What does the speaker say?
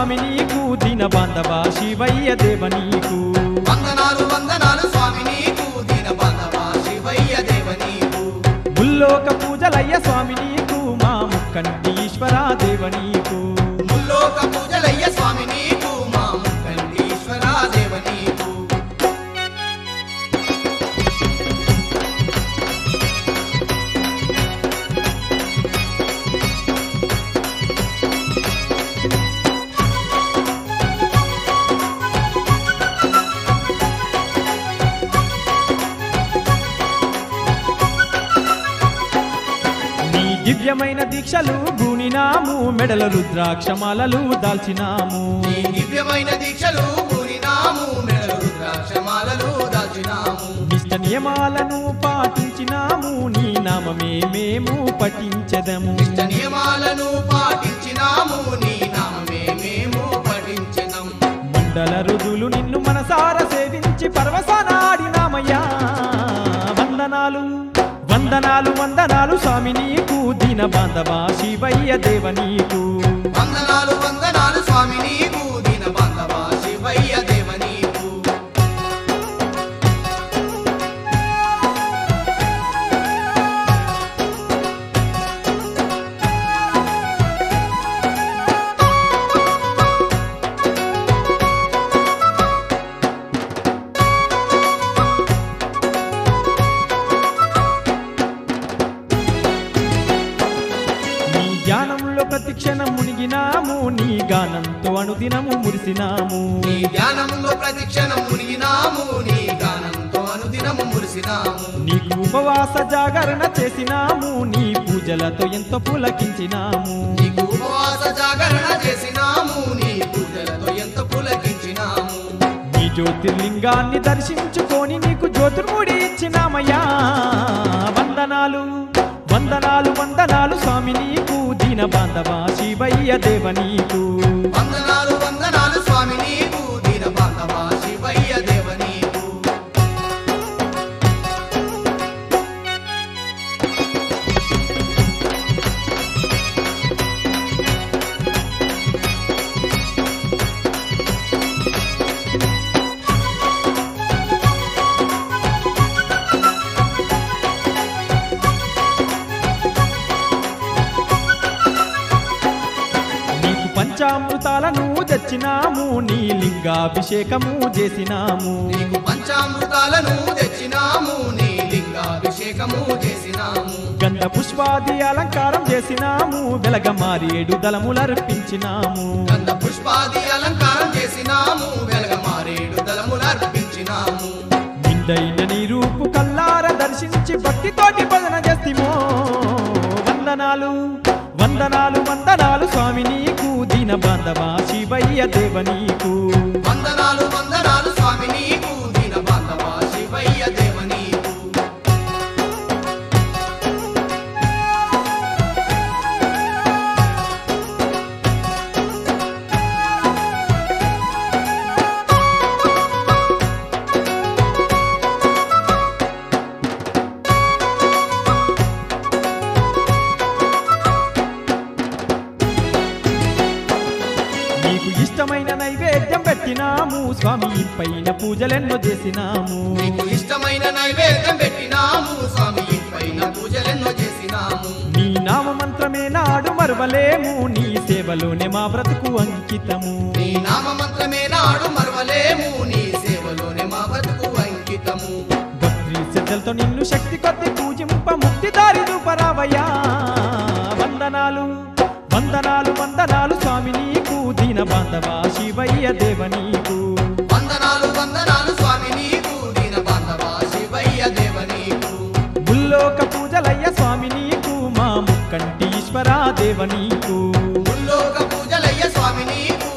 స్వామి నీకు దీన బాంధవ శివయ్య దేవ నీకు వందనాలు వందనాలు స్వామి నీకు దీన బాంధవ శివయ్య దేవ నీకు ముల్లోక పూజలయ్య స్వామి నీకు మా ముక్కంటి ఈశ్వర దేవ నీకు ముల్లోక పూజలయ్య స్వామి నీకు మా ముక్కంటి ఈశ్వర దేవ నీకు దివ్యమైన దీక్షలు గూనినాము మెడల రుద్రాక్షమాలలు దాల్చినాము ఈ దివ్యమైన దీక్షలు పూరినాము మెడలు రుద్రాక్షమాలలు దాల్చినాము నిష్ట నియమాలను పాటించినాము నీ నామమే మేము పఠించెదము ఇష్ట నియమాలను పాటించినాము నీ నామమే మేము పఠించినాం మండల రుదులు నిన్ను మనసార సేవించి పరవశనాడినామయ్యా వందనాలు వందనాలు వందనాలు స్వామి నీకు దీన బాంధవ శివయ్య దేవ నీకు వందనాలు వందనాలు స్వామి నీకు దీన బాంధవ శివయ్య దేవ నీకు ధ్యానంలో ప్రతిక్షణం మునిగినాము నీ గానంతో అనుదినము మురిసినాము నీ ధ్యానంలో ప్రతిక్షణం మునిగినాము నీ గానంతో అనుదినము మురిసినాము నీకు ఉపవాస జాగరణ చేసినాము నీ పూజలతో ఎంతో పులకించినాము నీకు ఉపవాస జాగరణ చేసినాము నీ పూజలతో ఎంత పులకించినాము నీ జ్యోతిర్లింగాన్ని దర్శించుకొని నీకు జ్యోతిర్ముడి ఇచ్చినామయ్యా వందనాలు వందనాలు వందనాలు స్వామి నీకు దీన బాంధవ శివయ్య దేవ నీకు వందనాలు వందనాలు స్వామి నీకు దీన బాంధవ శివయ్య దేవ నీకు పంచామృతాలను తెచ్చినాము నీ లింగాభిషేకము చేసినాము నీకు పంచామృతాలను తెచ్చినాము నీ లింగాభిషేకము చేసినాము గంధ పుష్పాది అలంకారం చేసినాము వెలగ మారేడు దళములర్పించినాము గంధ పుష్పాది అలంకారం చేసినాము వెలగ మారేడు దళములర్పించినాము నిండైన నీ రూపు కల్లార దర్శించి భక్తితోటి భజన చేస్తామో వందనాలు వందనాలు వందనాలు స్వామి నీకు దీన బాంధవ శివయ్య దేవ నీకు వందనాలు వందనాలు స్వామి నీకు దీన బాంధవ శివయ్య దేవ నీకు నీకు ఇష్టమైన నైవేద్యం పెట్టినాము స్వామి పైన పూజలెన్నో చేసినాము నీకు ఇష్టమైన నైవేద్యం పెట్టినాము స్వామి పైన పూజలెన్నో చేసినాము నీ నామ మంత్రమే నాడు మరువలేము నీ సేవలోనే మా బ్రతుకు అంకితము నీ నామ మంత్రమే నాడు మరవలేము నీ సేవలోనే మా బతుకు అంకితము భక్తి శ్రద్ధలతో నిన్ను శక్తి కొద్ది పూజింప ముక్తి దారి రూపరావయ్యా వందనాలు వందనాలు వందనాలు స్వామి నీకు దీన బాంధవ శివయ్య దేవ నీకు వందనాలు వందనాలు స్వామి నీకు దీన బాంధవ శివయ్య దేవ నీకు ముల్లోక పూజలయ్య స్వామి నీకు మా ముక్కంటి ఈశ్వర దేవ నీకు ముల్లోక పూజలయ్య స్వామి నీకు